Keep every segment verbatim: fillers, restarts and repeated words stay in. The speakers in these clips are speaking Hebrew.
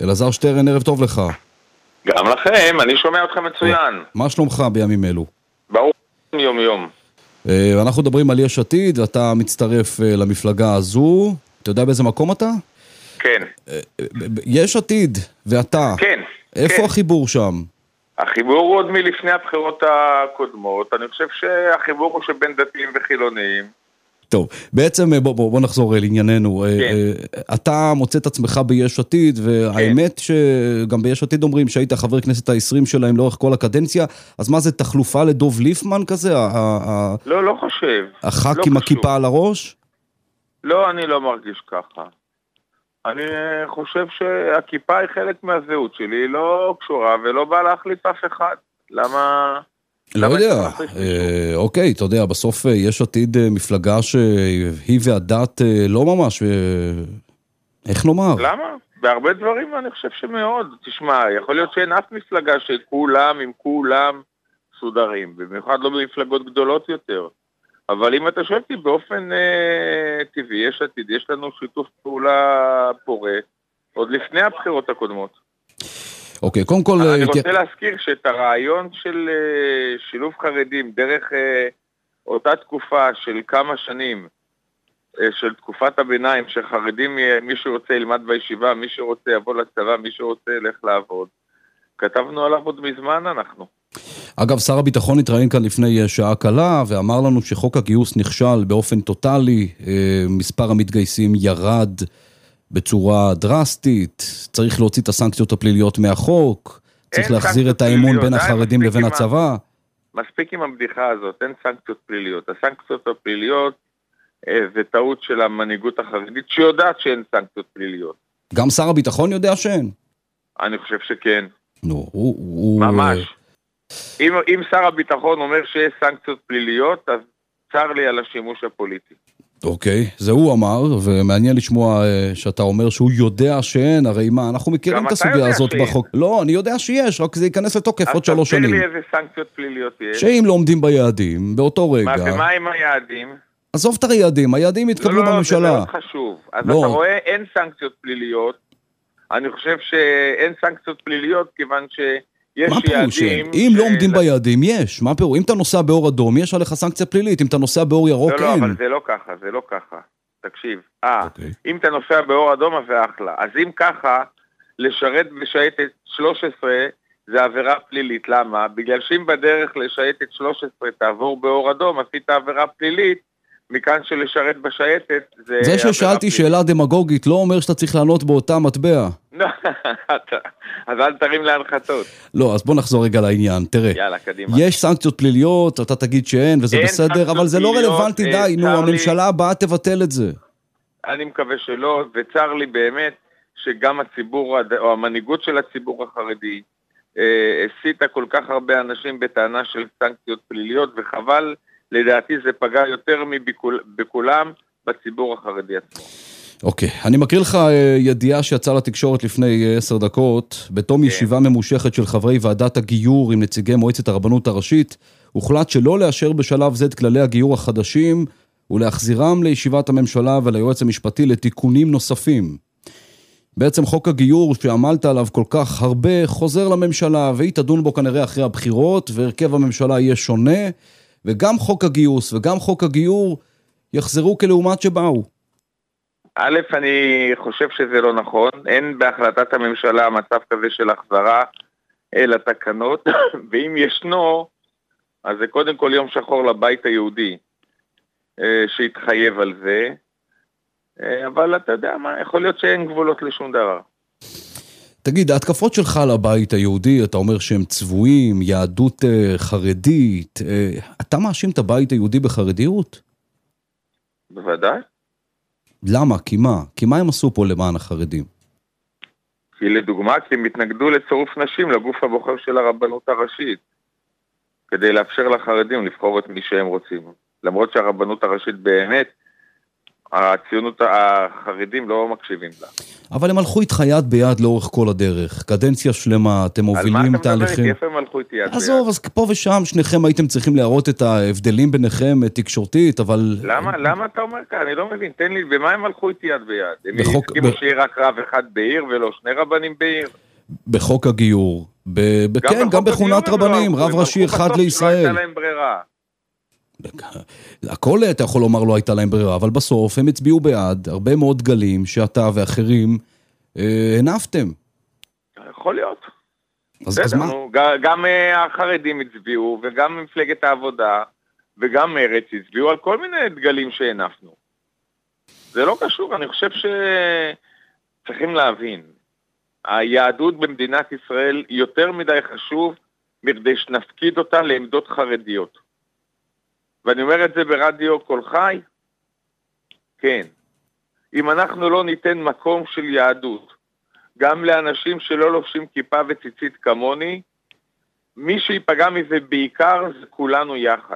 אלעזר שטרן, ערב טוב לך. גם לכם, אני שומע אותך מצוין. מה שלומך בימים אלו? ברור, יום יום. אנחנו מדברים על יש עתיד, אתה מצטרף למפלגה הזו. אתה יודע באיזה מקום אתה? כן. יש עתיד, ואתה. כן. איפה כן. החיבור שם? החיבור הוא עוד מלפני הבחירות הקודמות. אני חושב שהחיבור הוא שבין דתיים וחילוניים. טוב, בעצם בוא, בוא, בוא נחזור לענייננו. כן. אתה מוצא את עצמך ביש עתיד, והאמת כן. שגם ביש עתיד אומרים שהיית חבר כנסת ה-עשרים שלהם לאורך כל הקדנציה, אז מה זה, תחלופה לדוב ליפמן כזה? לא, לא חושב. הח"כ לא עם חשוב. הכיפה על הראש? לא, אני לא מרגיש ככה. אני חושב שהכיפה היא חלק מהזהות שלי, היא לא קשורה ולא באה להחליף אף אחד. למה... לא יודע, אוקיי, אתה יודע, בסוף יש עתיד מפלגה שהיא והדת לא ממש, איך נאמר? למה? בהרבה דברים אני חושב שמאוד. תשמע, יכול להיות שאין אף מפלגה שכולם עם כולם סודרים, במיוחד לא במפלגות גדולות יותר. אבל אם אתה שואל אותי באופן אה, טבעי, יש עתיד, יש לנו שיתוף פעולה פורה, עוד לפני הבחירות הקודמות. אוקיי, קודם כל... אני רוצה להזכיר שאת הרעיון של uh, שילוב חרדים דרך uh, אותה תקופה של כמה שנים, uh, של תקופת הביניים, שחרדים, מי שרוצה ילמד בישיבה, מי שרוצה יבוא לצבא, מי שרוצה ילך לעבוד. כתבנו עליו עוד מזמן אנחנו. אגב, שר הביטחון התראיין כאן לפני שעה קלה, ואמר לנו שחוק הגיוס נכשל באופן טוטלי, uh, מספר המתגייסים ירד, בצורה דרסטית, צריך להוציא את הסנקציות הפליליות מהחוק, צריך להחזיר את האמון בין החרדים לבין הצבא. מספיק עם הבדיחה הזאת, אין סנקציות פליליות. הסנקציות הפליליות זה טעות של המנהיגות החרדית, שיודעת שאין סנקציות פליליות. גם שר הביטחון יודע שאין? אני חושב שכן. נו, הוא... ממש. אם, אם שר הביטחון אומר שיש סנקציות פליליות, אז צר לי על השימוש הפוליטי. אוקיי, זה הוא אמר, ומעניין לשמוע שאתה אומר שהוא יודע שאין, הרי מה, אנחנו מכירים את הסוגיה הזאת בחוק. לא, אני יודע שיש, רק זה ייכנס לתוקף עוד שלוש שנים. אז תסביר לי איזה סנקציות פליליות יש. שאם לא עומדים ביעדים, באותו רגע... ומה עם היעדים? עזוב את היעדים, היעדים יתקבלו בממשלה. לא, לא, זה מאוד חשוב. אז אתה רואה, אין סנקציות פליליות. אני חושב שאין סנקציות פליליות, כיוון ש... מה פירוש? אם לא עומדים ביעדים, יש. מה פירוש? אם אתה נוסע באור אדום, יש עליך סנקציה פלילית. אם אתה נוסע באור ירוק, אין. לא, לא, אבל זה לא ככה, זה לא ככה. תקשיב. אה, אם אתה נוסע באור אדום, אז זה אחלה. אז אם ככה, לשרת בשייטת שלוש עשרה, זה עבירה פלילית. למה? בגלל שאם בדרך לשייטת שלוש עשרה תעבור באור אדום, עשית עבירה פלילית, מכאן שלשרת בשייטת, זה... זה ששאלתי שאלה דמגוגית, לא אומר שאתה צריך לענות באותה מטבע. אז אל תרים להנחתות. לא, אז בוא נחזור רגע לעניין. תראה, יאללה, קדימה. יש סנקציות פליליות, אתה תגיד שאין, וזה בסדר, אבל זה לא רלוונטי, די, נו, הממשלה הבאה תבטל את זה. אני מקווה שלא, וצר לי באמת שגם הציבור, או המנהיגות של הציבור החרדי, הסיטה כל כך הרבה אנשים בטענה של סנקציות פליליות, וחבל, לדעתי זה פגע יותר מבכולם בציבור החרדי עצמו. אוקיי, אני מקריא לך ידיעה שיצאה לתקשורת לפני עשר דקות, בתום ישיבה ממושכת של חברי ועדת הגיור עם נציגי מועצת הרבנות הראשית, הוחלט שלא לאשר בשלב זה את כללי הגיור החדשים, ולהחזירם לישיבת הממשלה וליועץ המשפטי לתיקונים נוספים. בעצם חוק הגיור שעמלת עליו כל כך הרבה חוזר לממשלה, והיא תדון בו כנראה אחרי הבחירות, והרכב הממשלה יהיה שונה, וגם חוק הגיוס וגם חוק הגיור יחזרו כלעומת שבאו. א', אני חושב שזה לא נכון, אין בהחלטת הממשלה מצב כזה של החזרה אל התקנות, ואם ישנו, אז זה קודם כל יום שחור לבית היהודי, שהתחייב על זה, אבל אתה יודע מה, יכול להיות שאין גבולות לשום דבר. תגיד, ההתקפות שלך לבית היהודי, אתה אומר שהם צבועים, יהדות חרדית, אתה מאשים את הבית היהודי בחרדיות? בוודאי. למה? כי מה? כי מה הם עשו פה למען החרדים? כי לדוגמה, כי הם התנגדו לצירוף נשים לגוף הבוחר של הרבנות הראשית, כדי לאפשר לחרדים לבחור את מי שהם רוצים. למרות שהרבנות הראשית באמת הציונות, החרדים לא מקשיבים לה. אבל הם הלכו איתך יד ביד לאורך כל הדרך. קדנציה שלמה, אתם מובילים תהליכים. על מה אתה מדבר? איפה הם הלכו איתי יד ביד? עזוב, אז פה ושם שניכם הייתם צריכים להראות את ההבדלים ביניכם תקשורתית, אבל... למה, למה אתה אומר כאן? אני לא מבין, תן לי, במה הם הלכו איתי יד ביד? הם הסכימו שיהיה רק רב אחד בעיר ולא שני רבנים בעיר? בחוק הגיור. כן, גם בכהונת רבנים, רב ראשי אחד לישראל. לא הייתה להם ברירה. הכל אתה יכול לומר לא הייתה להם ברירה, אבל בסוף הם הצביעו בעד הרבה מאוד גלים שאתה ואחרים אה, הנפתם. יכול להיות. אז, אז מה? גם החרדים הצביעו, וגם מפלגת העבודה, וגם מרץ הצביעו על כל מיני דגלים שהנפנו. זה לא קשור, אני חושב שצריכים להבין. היהדות במדינת ישראל יותר מדי חשוב, מכדי שנפקיד אותה לעמדות חרדיות. ואני אומר את זה ברדיו קול חי, כן. אם אנחנו לא ניתן מקום של יהדות, גם לאנשים שלא לובשים כיפה וציצית כמוני, מי שיפגע מזה בעיקר זה כולנו יחד.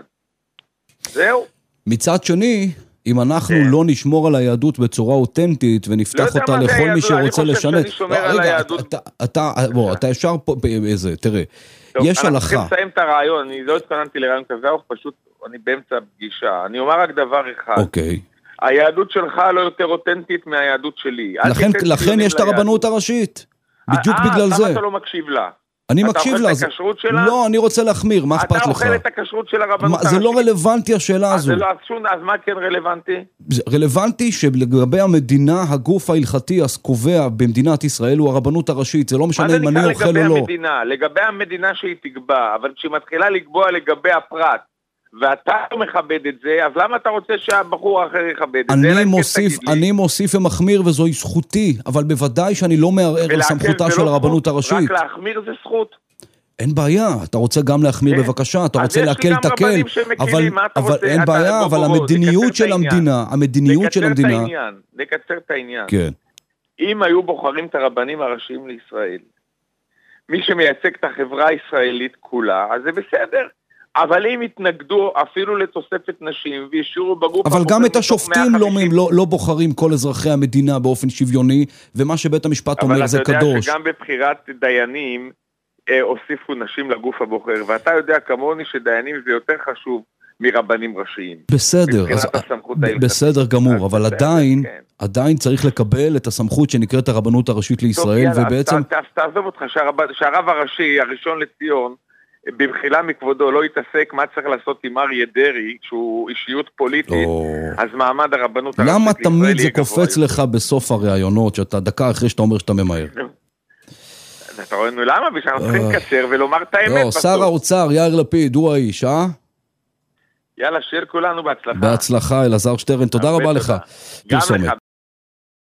זהו. מצד שני, אם אנחנו כן. לא נשמור על היהדות בצורה אותנטית, ונפתח לא אותה לכל מי שרוצה לשנת... אני חושב שאני שומר על היהדות. אתה, אתה, בוא, אתה ישר פה, איזה, תראה, טוב, יש הלכה. אנחנו צריכים לסיים את הרעיון, אני לא התכוננתי לרעיון כזה, או פשוט, אני באמצע פגישה. אני אומר רק דבר אחד. אוקיי. היהדות שלך לא יותר אותנטית מהיהדות שלי. לכן, לכן יש את הרבנות הראשית. בדיוק 아, בגלל 아, זה. למה אתה לא מקשיב לה? אני מקשיב לה. אתה אוכל את הכשרות שלה? לא, אני רוצה להחמיר, מה אכפת לך? אתה אוכל את הכשרות של הרבנות הראשית? זה לא רלוונטי השאלה הזו. אז מה כן רלוונטי? רלוונטי שלגבי המדינה, הגוף ההלכתי הקובע במדינת ישראל הוא הרבנות הראשית. זה לא משנה אם אני אוכל או לא. המדינה? לגבי המדינה שהיא תקבע, אבל כשהיא מתחילה לקבוע לגבי הפרט, ואתה לא מכבד את זה, אז למה אתה רוצה שהבחור האחר יכבד את זה? אני מוסיף, אני מוסיף ומחמיר וזוהי זכותי, אבל בוודאי שאני לא מערער על סמכותה של הרבנות הראשית. רק להחמיר זה זכות. אין בעיה, אתה רוצה גם להחמיר בבקשה, אתה רוצה להקל תקל, אבל אין בעיה, אבל המדיניות של המדינה, המדיניות של המדינה... לקצר את העניין. כן. אם היו בוחרים את הרבנים הראשיים לישראל, מי שמייצג את החברה הישראלית כולה, אז זה בסדר. אבל אם התנגדו אפילו לתוספת נשים וישאירו בגוף... אבל גם את השופטים לא, לא, לא בוחרים כל אזרחי המדינה באופן שוויוני, ומה שבית המשפט אומר זה קדוש. אבל אתה יודע שגם בבחירת דיינים אה, הוסיפו נשים לגוף הבוחר, ואתה יודע כמוני שדיינים זה יותר חשוב מרבנים ראשיים. בסדר, אז, בסדר גמור, אבל בסדר, עדיין, כן. עדיין צריך לקבל את הסמכות שנקראת הרבנות הראשית לישראל, טוב, יאללה, ובעצם... אז תעזוב אותך שהרב, שהרב הראשי, הראשון לציון, במחילה מכבודו לא יתעסק מה צריך לעשות עם אריה דרעי, שהוא אישיות פוליטית, אז מעמד הרבנות הראשית למה תמיד זה קופץ לך בסוף הראיונות, שאתה דקה אחרי שאתה אומר שאתה ממהר? אתה רואה, למה? בשביל צריכים לקצר ולומר את האמת. לא, שר האוצר, יאיר לפיד, הוא האיש, אה? יאללה, שיר כולנו בהצלחה. בהצלחה, אלעזר שטרן, תודה רבה לך. גם לך.